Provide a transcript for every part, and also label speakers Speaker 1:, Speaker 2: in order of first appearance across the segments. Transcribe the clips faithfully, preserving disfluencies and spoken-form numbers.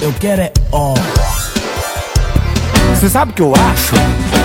Speaker 1: Eu quero é ó. Cê sabe o que eu acho?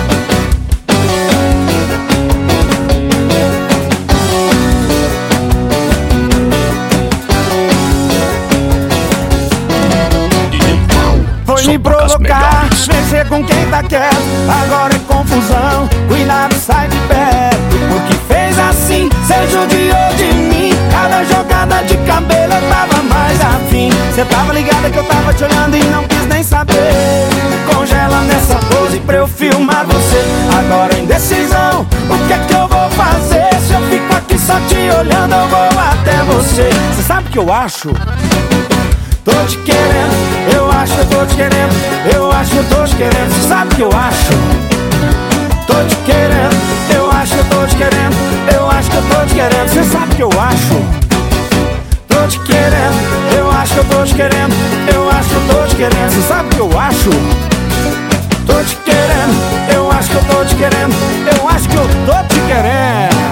Speaker 1: Foi me provocar, mexer com quem tá quieto. Agora é confusão, cuidado, sai de perto. Porque fez assim, cê judiou de mim. Cada jogada de cabelo eu tava mais afim. Cê tava ligada que eu tava te olhando e não quis nem saber. Congela nessa pose pra eu filmar você. Agora indecisão, o que é que eu vou fazer? Se eu fico aqui só te olhando, eu vou até você. Cê sabe o que eu acho? Tô te querendo, eu acho que eu tô te querendo. Eu acho que eu tô te querendo, cê sabe o que eu acho? Tô te querendo, eu acho que eu tô te querendo. Eu acho que eu tô te querendo, cê sabe o que eu acho? Tô te querendo, eu acho que eu tô te querendo. Eu acho que eu tô te querendo, cê sabe o que eu acho? Tô te querendo, eu acho que eu tô te querendo. Eu acho que eu tô te querendo.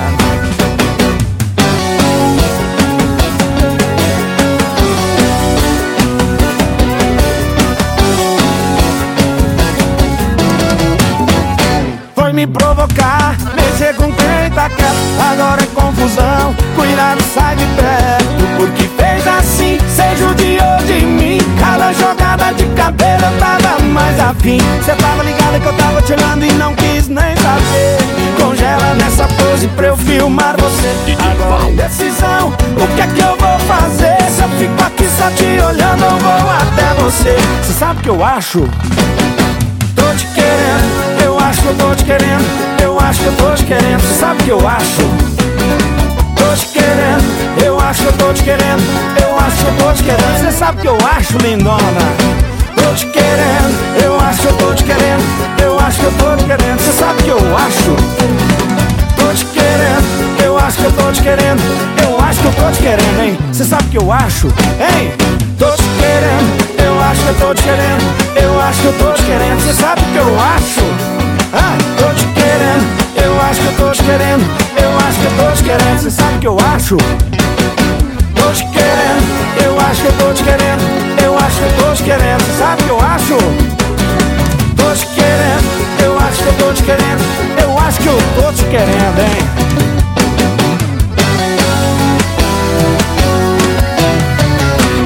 Speaker 1: Foi me provocar, mexer com quem tá quieto. Agora é confusão, cuidado, sai de perto. Porque fez assim, cê judiou de mim. Cada jogada de cabelo eu tava mais afim. Cê tava ligada que eu tava te olhando e não quis nem saber. Congela nessa pose pra eu filmar você. Agora indecisão, o que é que eu vou fazer? Se eu fico aqui só te olhando, eu vou até você. Cê sabe o que eu acho? Tô te querendo, eu acho que eu tô te querendo. Eu acho que eu tô te querendo, cê sabe o que eu acho? Tô te querendo, eu acho que eu tô te querendo. Eu acho que eu tô te querendo, cê sabe o que eu acho, lindona? Tô te querendo, eu acho que eu tô te querendo. Eu acho que eu tô te querendo, cê sabe o que eu acho? Tô te querendo, eu acho que eu tô te querendo. Eu acho que eu tô te querendo, hein? Cê sabe o que eu acho, hein? Tô te querendo, eu acho que eu tô te querendo. Eu acho que eu tô te querendo, cê sabe o que eu acho? Ah, tô te querendo, eu acho que eu tô te querendo. Eu acho que eu tô te querendo, cê sabe o que eu acho? Tô te querendo, eu acho que eu tô te querendo. Eu acho que eu tô te querendo, cê sabe o que eu